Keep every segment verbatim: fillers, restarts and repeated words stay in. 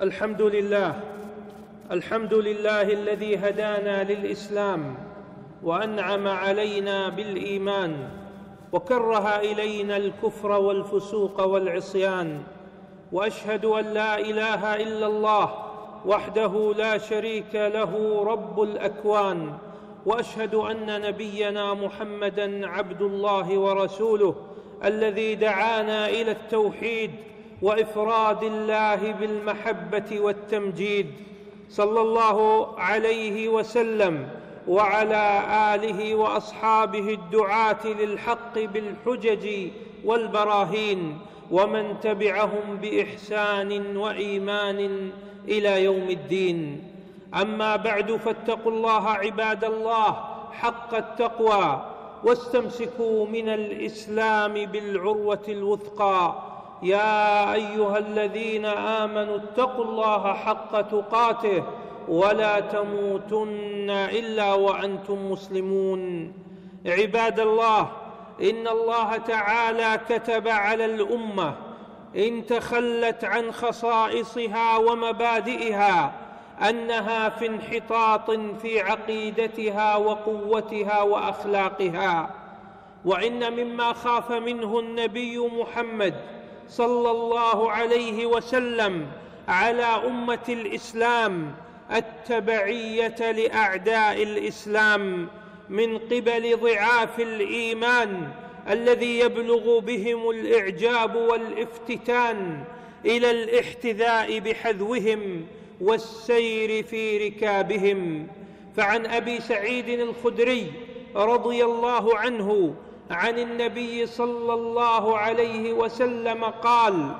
الحمد لله الحمد لله الذي هدانا للإسلام وأنعم علينا بالإيمان وكره إلينا الكفر والفسوق والعصيان، وأشهد أن لا إله إلا الله وحده لا شريك له رب الأكوان، وأشهد أن نبينا محمدًا عبد الله ورسوله الذي دعانا إلى التوحيد وإفراد الله بالمحبة والتمجيد، صلى الله عليه وسلم وعلى آله وأصحابه الدعاة للحق بالحجج والبراهين، ومن تبعهم بإحسان وإيمان إلى يوم الدين. أما بعد، فاتقوا الله عباد الله حق التقوى، واستمسكوا من الإسلام بالعروة الوثقى. يا أيها الذين آمنوا اتقوا الله حق تقاته ولا تموتن إلا وأنتم مسلمون. عباد الله، إن الله تعالى كتب على الأمة إن تخلت عن خصائصها ومبادئها أنها في انحطاط في عقيدتها وقوتها وأخلاقها، وإن مما خاف منه النبي محمد صلى الله عليه وسلم على أمة الإسلام التبعية لأعداء الإسلام من قبل ضعاف الإيمان الذي يبلغ بهم الإعجاب والافتتان إلى الاحتذاء بحذوهم والسير في ركابهم. فعن أبي سعيد الخدري رضي الله عنه عن النبي صلى الله عليه وسلم قال: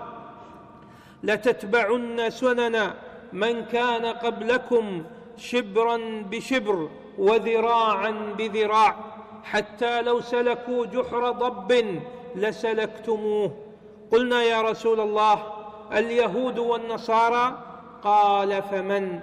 لتتبعن سنن من كان قبلكم شبرا بشبر وذراعا بذراع، حتى لو سلكوا جحر ضب لسلكتموه. قلنا: يا رسول الله، اليهود والنصارى؟ قال: فمن؟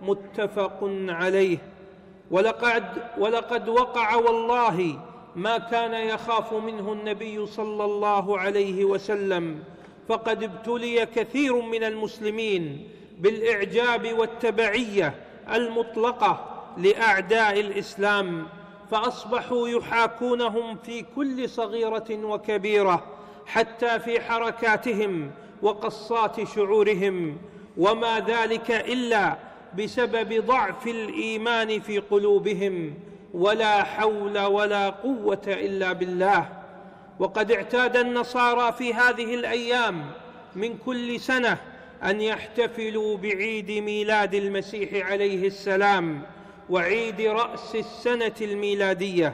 متفق عليه. ولقد, ولقد وقع والله ما كان يخاف منه النبي صلى الله عليه وسلم، فقد ابتلي كثير من المسلمين بالإعجاب والتبعية المطلقة لأعداء الإسلام، فأصبحوا يحاكونهم في كل صغيرة وكبيرة، حتى في حركاتهم وقصات شعورهم، وما ذلك إلا بسبب ضعف الإيمان في قلوبهم، ولا حول ولا قوة إلا بالله. وقد اعتاد النصارى في هذه الأيام من كل سنة أن يحتفلوا بعيد ميلاد المسيح عليه السلام وعيد رأس السنة الميلادية،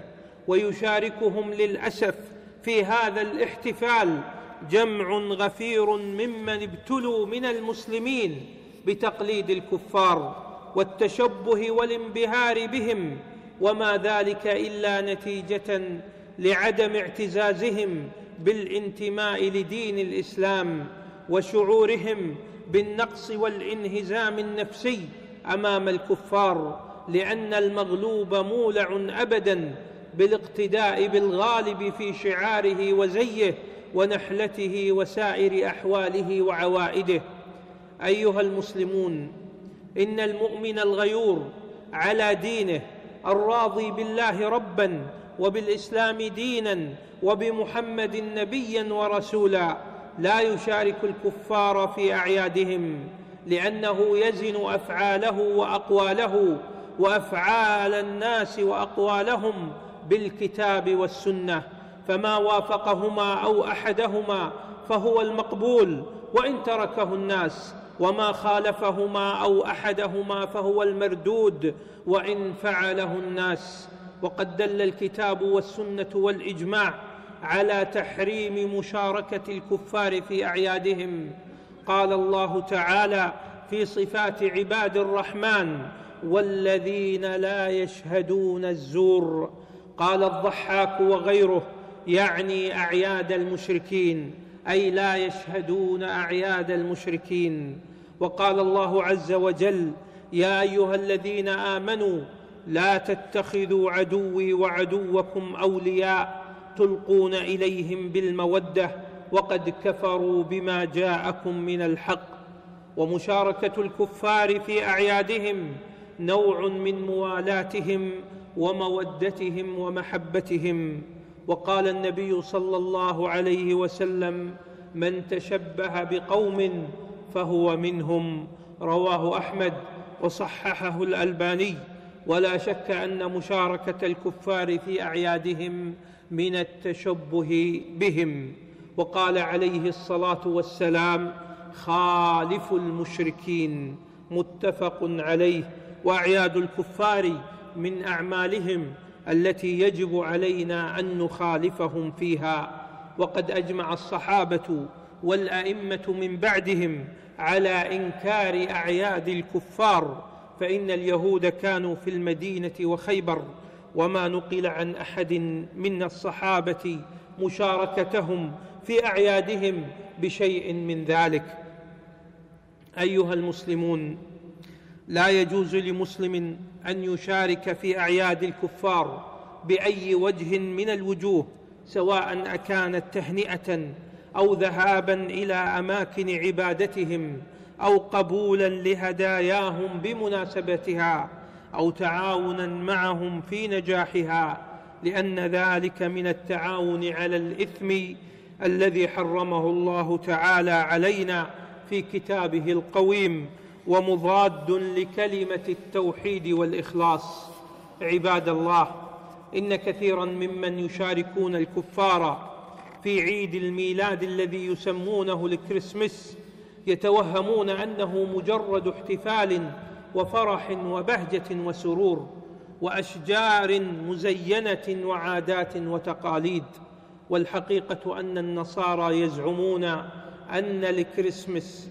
ويشاركهم للأسف في هذا الاحتفال جمع غفير ممن ابتلوا من المسلمين بتقليد الكفار والتشبه والانبهار بهم، وما ذلك إلا نتيجة لعدم اعتزازهم بالانتماء لدين الإسلام وشعورهم بالنقص والانهزام النفسي أمام الكفار، لأن المغلوب مولع أبداً بالاقتداء بالغالب في شعاره وزيه ونحلته وسائر أحواله وعوائده. أيها المسلمون، إن المؤمن الغيور على دينه الراضي بالله رباً وبالإسلام ديناً وبمحمد نبياً ورسولاً لا يشارك الكفار في أعيادهم، لأنه يزن أفعاله وأقواله وأفعال الناس وأقوالهم بالكتاب والسنة، فما وافقهما أو أحدهما فهو المقبول وإن تركه الناس، وما خالفهما أو أحدهما فهو المردود وإن فعله الناس. وقد دل الكتاب والسنة والإجماع على تحريم مشاركة الكفار في أعيادهم. قال الله تعالى في صفات عباد الرحمن: والذين لا يشهدون الزور. قال الضحاك وغيره يعني أعياد المشركين، أي لا يشهدون أعياد المشركين. وقال الله عز وجل: يا أيها الذين آمنوا لا تتخذوا عدوي وعدوكم أولياء تلقون إليهم بالمودة وقد كفروا بما جاءكم من الحق. ومشاركة الكفار في أعيادهم نوع من موالاتهم ومودتهم ومحبتهم. وقال النبي صلى الله عليه وسلم: من تشبه بقوم فهو منهم، رواه أحمد وصححه الألباني. ولا شك أن مشاركة الكفار في أعيادهم من التشبه بهم. وقال عليه الصلاة والسلام: خالفوا المشركين، متفق عليه. وأعياد الكفار من أعمالهم التي يجب علينا أن نخالفهم فيها. وقد أجمع الصحابة والأئمة من بعدهم على إنكار أعياد الكفار، فإن اليهود كانوا في المدينة وخيبر، وما نقل عن أحد من الصحابة مشاركتهم في أعيادهم بشيء من ذلك. أيها المسلمون، لا يجوز لمسلم أن يشارك في أعياد الكفار بأي وجه من الوجوه، سواء أكانت تهنئة أو ذهابا إلى أماكن عبادتهم أو قبولا لهداياهم بمناسبتها أو تعاونا معهم في نجاحها، لأن ذلك من التعاون على الإثم الذي حرمه الله تعالى علينا في كتابه القويم، ومضاد لكلمة التوحيد والإخلاص. عباد الله، إن كثيرا ممن يشاركون الكفار في عيد الميلاد الذي يسمونه الكريسماس يتوهمون أنه مجرد احتفال وفرح وبهجة وسرور وأشجار مزينة وعادات وتقاليد. والحقيقة أن النصارى يزعمون أن الكريسماس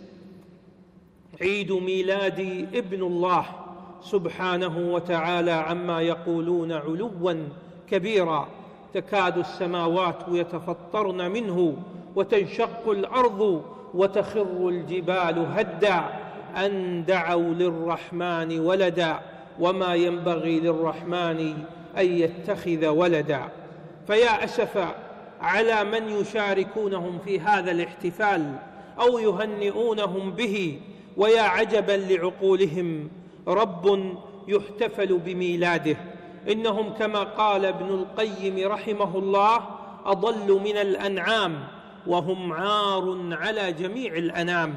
عيد ميلاد ابن الله سبحانه وتعالى عما يقولون علوا كبيرا، تكاد السماوات يتفطرن منه وتنشق الأرض وتخر الجبال هدا أن دعوا للرحمن ولدا وما ينبغي للرحمن أن يتخذ ولدا. فيا أسفا على من يشاركونهم في هذا الاحتفال أو يهنئونهم به، ويا عجبا لعقولهم، رب يحتفل بميلاده. إنهم كما قال ابن القيم رحمه الله أضل من الأنعام وهم عار على جميع الأنام.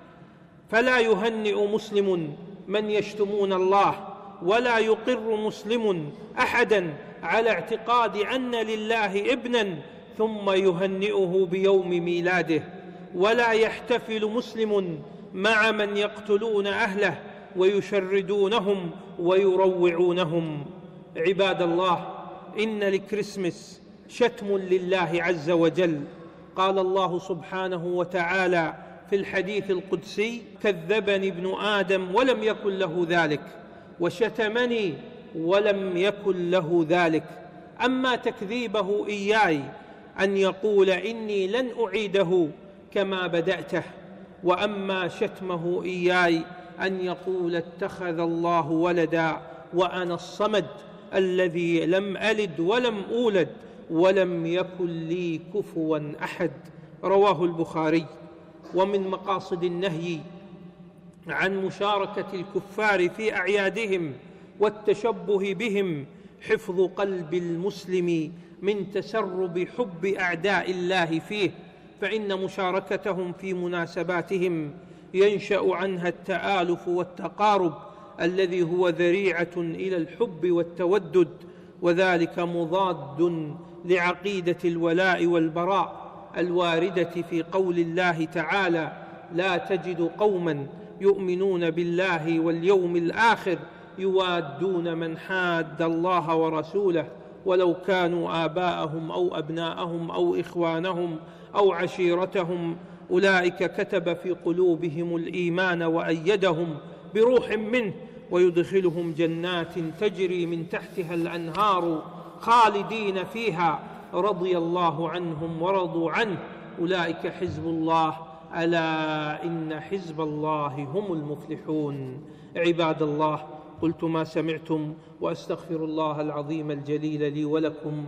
فلا يهنئ مسلم من يشتمون الله، ولا يقر مسلم أحدا على اعتقاد أن لله ابنا ثم يهنئه بيوم ميلاده، ولا يحتفل مسلم مع من يقتلون أهله ويشردونهم ويروعونهم. عباد الله، إن الكريسماس شتم لله عز وجل. قال الله سبحانه وتعالى في الحديث القدسي: كذبني ابن آدم ولم يكن له ذلك، وشتمني ولم يكن له ذلك. أما تكذيبه إياي أن يقول إني لن أعيده كما بدأته، وأما شتمه إياي أن يقول اتخذ الله ولدا وأنا الصمد الذي لم ألد ولم أولد ولم يكن لي كفوا أحد، رواه البخاري. ومن مقاصد النهي عن مشاركة الكفار في أعيادهم والتشبه بهم حفظ قلب المسلم من تسرب حب أعداء الله فيه، فإن مشاركتهم في مناسباتهم ينشأ عنها التآلف والتقارب الذي هو ذريعة إلى الحب والتودد، وذلك مضاد لعقيدة الولاء والبراء الواردة في قول الله تعالى: لا تجد قوما يؤمنون بالله واليوم الآخر يوادون من حاد الله ورسوله ولو كانوا آباءهم أو أبناءهم أو إخوانهم أو عشيرتهم أولئك كتب في قلوبهم الإيمان وأيدهم بروح منه ويدخلهم جنات تجري من تحتها الأنهار خالدين فيها رضي الله عنهم ورضوا عنه أولئك حزب الله ألا إن حزب الله هم المفلحون. عباد الله، قلت ما سمعتم وأستغفر الله العظيم الجليل لي ولكم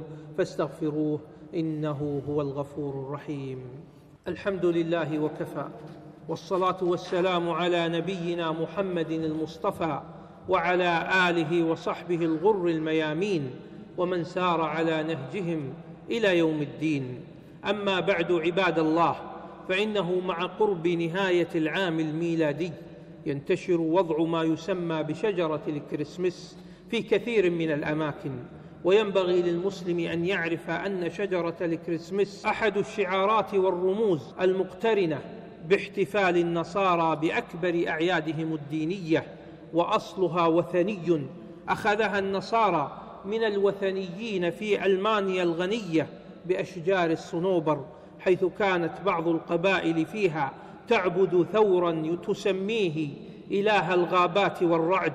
فاستغفروه إنه هو الغفور الرحيم. الحمد لله وكفى، والصلاة والسلام على نبينا محمد المصطفى وعلى آله وصحبه الغر الميامين ومن سار على نهجهم إلى يوم الدين. أما بعد، عباد الله، فإنه مع قرب نهاية العام الميلادي ينتشر وضع ما يسمى بشجرة الكريسماس في كثير من الأماكن، وينبغي للمسلم أن يعرف أن شجرة الكريسماس أحد الشعارات والرموز المقترنة باحتفال النصارى بأكبر أعيادهم الدينية، وأصلها وثني أخذها النصارى من الوثنيين في ألمانيا الغنية بأشجار الصنوبر، حيث كانت بعض القبائل فيها تعبد ثورا تسميه إله الغابات والرعد،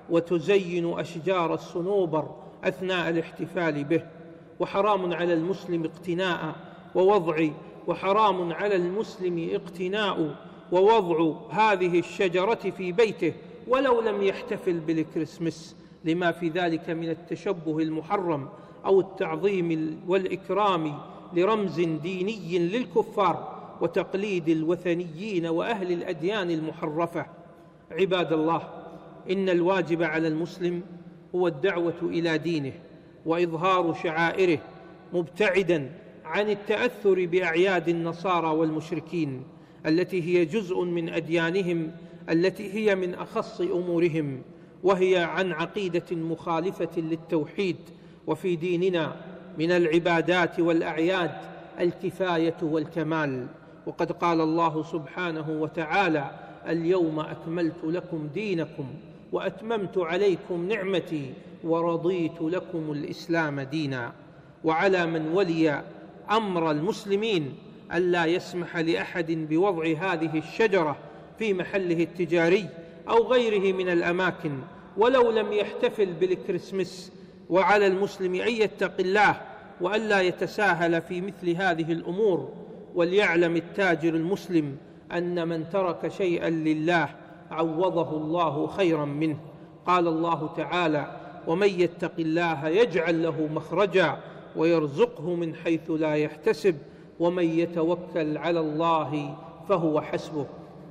وتزين أشجار الصنوبر أثناء الاحتفال به. وحرام على المسلم اقتناء ووضع وحرام على المسلم اقتناء ووضع هذه الشجرة في بيته ولو لم يحتفل بالكريسماس، لما في ذلك من التشبه المحرم أو التعظيم والإكرام لرمز ديني للكفار وتقليد الوثنيين وأهل الأديان المحرفة. عباد الله، إن الواجب على المسلم هو الدعوة إلى دينه وإظهار شعائره، مبتعداً عن التأثر بأعياد النصارى والمشركين التي هي جزء من أديانهم التي هي من أخص أمورهم، وهي عن عقيدة مخالفة للتوحيد. وفي ديننا من العبادات والأعياد الكفاية والكمال، وقد قال الله سبحانه وتعالى: اليوم أكملت لكم دينكم وأتممت عليكم نعمتي ورضيت لكم الإسلام دينا. وعلى من ولي أمر المسلمين ألا يسمح لأحد بوضع هذه الشجرة في محله التجاري أو غيره من الأماكن ولو لم يحتفل بالكريسماس. وعلى المسلم أن يتقي الله وألا يتساهل في مثل هذه الأمور، وليعلم التاجر المسلم أن من ترك شيئا لله عوضه الله خيرا منه. قال الله تعالى: ومن يتق الله يجعل له مخرجا ويرزقه من حيث لا يحتسب ومن يتوكل على الله فهو حسبه.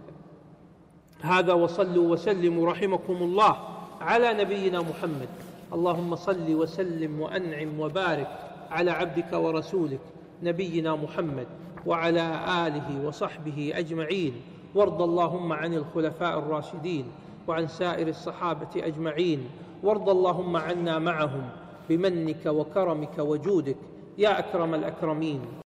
هذا، وصلوا وسلموا رحمكم الله على نبينا محمد. اللهم صل وسلم وأنعم وبارك على عبدك ورسولك نبينا محمد وعلى آله وصحبه أجمعين، وارض اللهم عن الخلفاء الراشدين وعن سائر الصحابة أجمعين، وارض اللهم عنا معهم بمنك وكرمك وجودك يا أكرم الأكرمين.